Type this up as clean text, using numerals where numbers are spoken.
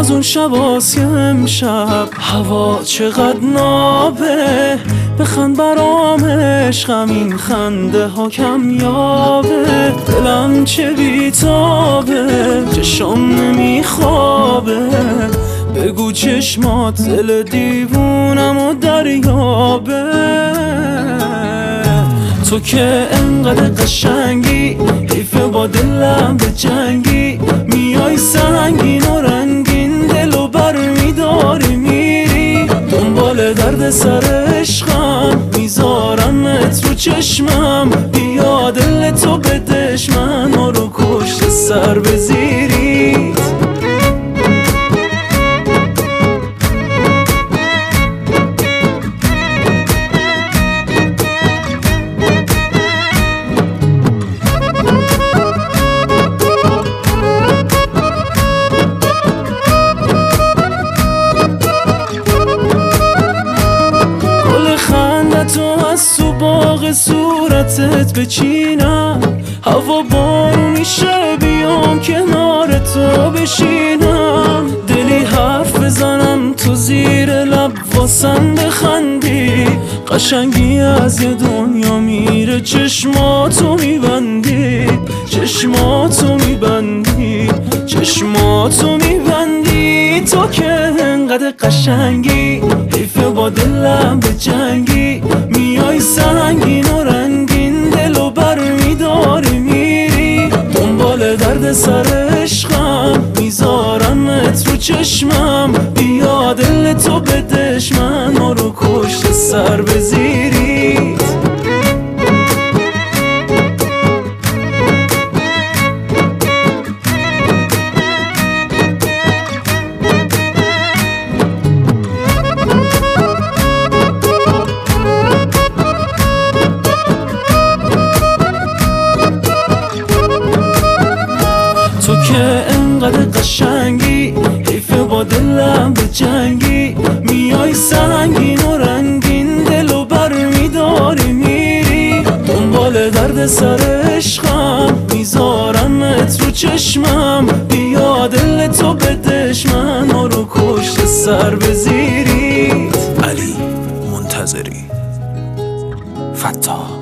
از اون شباست که امشب هوا چقدر نابه، بخند برام عشقم این خنده ها کمیابه. دلم چه بیتابه، چشم نمیخوابه، بگو چشمات دل دیوونم و دریابه. تو که انقدر قشنگی، حیفه با دلم به جنگی، میای سنگین و رنگین دلو بر میداری میری. دنبال درد سر عشقم، میذارمت رو چشمم، بیا دل تو بدش من رو کشت سر بزیرید. تو از تو باغ صورتت بچینم، هوا بارونی شه بیام کنار تو بشینم. دلی حرف بزنم تو زیر لب واسم بخندی، قشنگی از یه دنیا میره چشماتو میبندی، چشماتو میبندی، چشماتو میبندی. تو که انقدر قشنگی، حیفه با دلم به جنگی، میای سنگین و رنگین دلو بر میداری میری. دنبال درد سر عشقم، میذارمت رو چشمم، بیا دل تو بدش من رو کشت سر بزیرید. تو که انقدر قشنگی، حیفه با دلم به جنگی، میای سنگین و رنگین دلو بر میداری میری. دنبال درد سر عشقم، میذارمت رو چشمم، بیا دل تو بدش من رو کشت سر بزیرید. علی منتظری، فتاح.